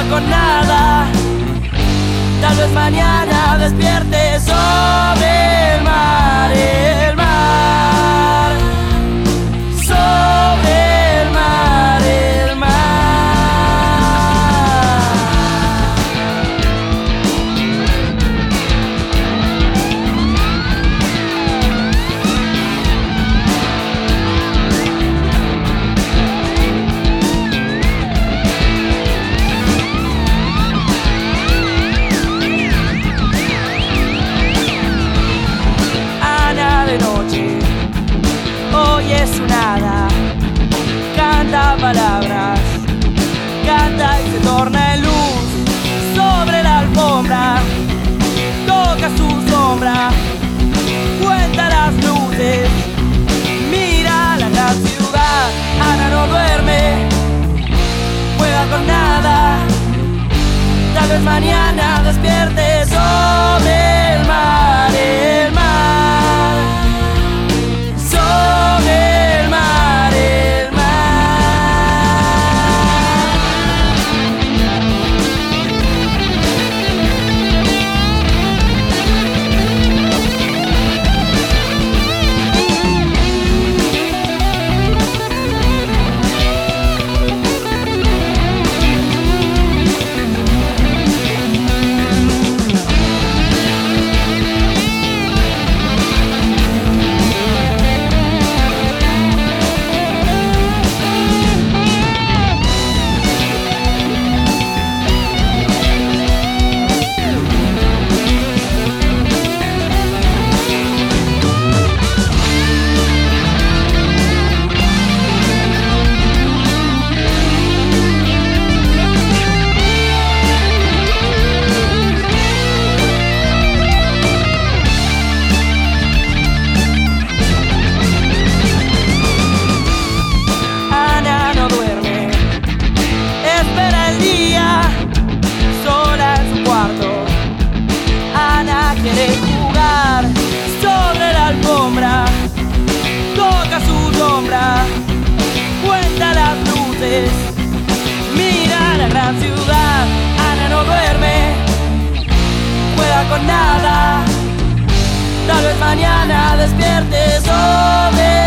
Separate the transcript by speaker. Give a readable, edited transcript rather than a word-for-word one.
Speaker 1: con nada. Tal vez mañana despierte sobre el mar, el mar. Sobre el mar, el mar. Ana de noche, oye su nada, canta palabras, canta y se torna en luz sobre la alfombra, toca su sombra, cuenta las luces, mira la gran ciudad. Ana no duerme, juega con nada, tal vez mañana despierte sobre el mar, el mar. Sobre el mar, el mar. Quiere jugar sobre la alfombra, toca su sombra, cuenta las luces, mira la gran ciudad. Ana no duerme, juega con nada, tal vez mañana despierte sobre